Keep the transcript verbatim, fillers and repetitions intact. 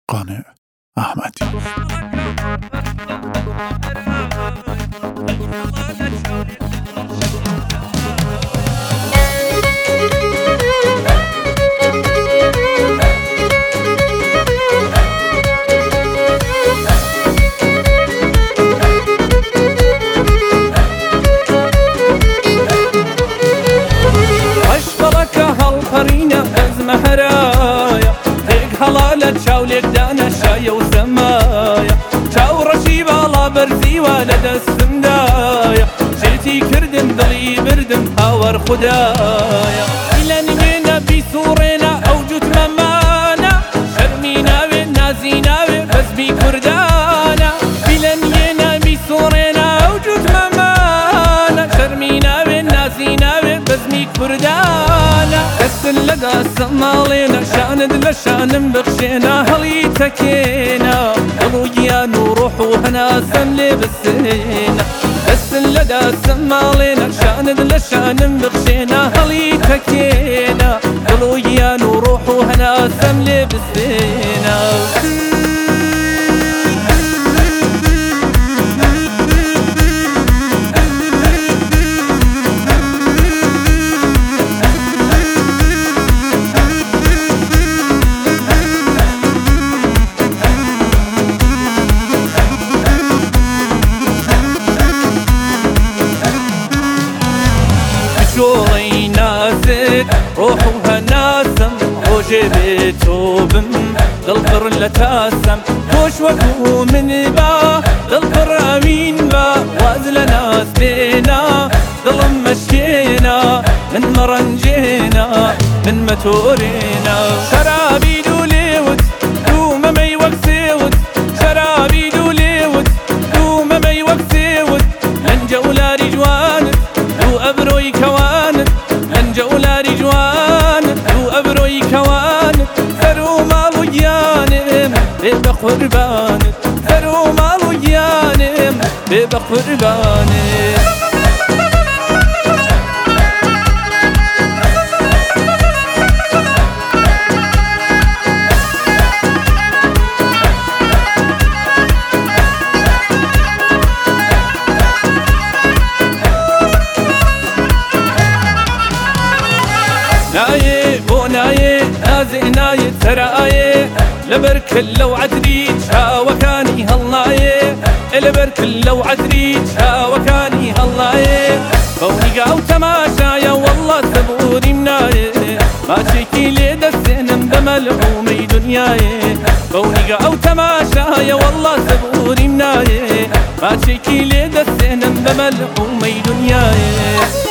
قانع أحمدی. مهرايا هيك هلالة تشاولك دانا شاية وسمايا تشاو رشي بالا برزي ولد السمدايا جيتي كردم ضلي بردم هاور خدايا إلى نمينا بسورنا أوجد ممانا شرمينا بالنازينا بس بكردانا إلى نمينا بسورنا أوجد ممانا شرمينا بالنازينا بس بكردانا لدى السمالينا شاند لشان بخشينا هلي تكينا قلويا وروح وهنا سملي بالسنينا بس لدى السمالينا شاند لشان بخشينا هلي تكينا قلويا وروح وهنا سملي بالسنينا شوي ناسك روح وهناسم روجي بيتوبم للقر لتاسم خوش وكو من با للقر امين با وازل ناس بينا ظلم مشينا من مرنجينا من متورينا شرابي دوليوت دوم مي وكسيوت شرابي دوليوت دوم مي وكسيوت لنجا ولا رجوانت دو أبروي كوانت لنجا ولا رجوانت دو أبروي كوانت فرو مالو جانم بيبا قربانت فرو مالو جانم بيبا قربانت نايه بونايه نازئنايه ترايه لبركل لو عدريج ها وكاني هاللايه لبركل لو عدريج ها وكاني هاللايه بوني قاو تماشايا والله سبوري منايه ما تشكي لي دسنم بملعومي دنيايه بوني قاو تماشايا والله سبوري منايه ما تشكي لي دسنم بملعومي دنيايه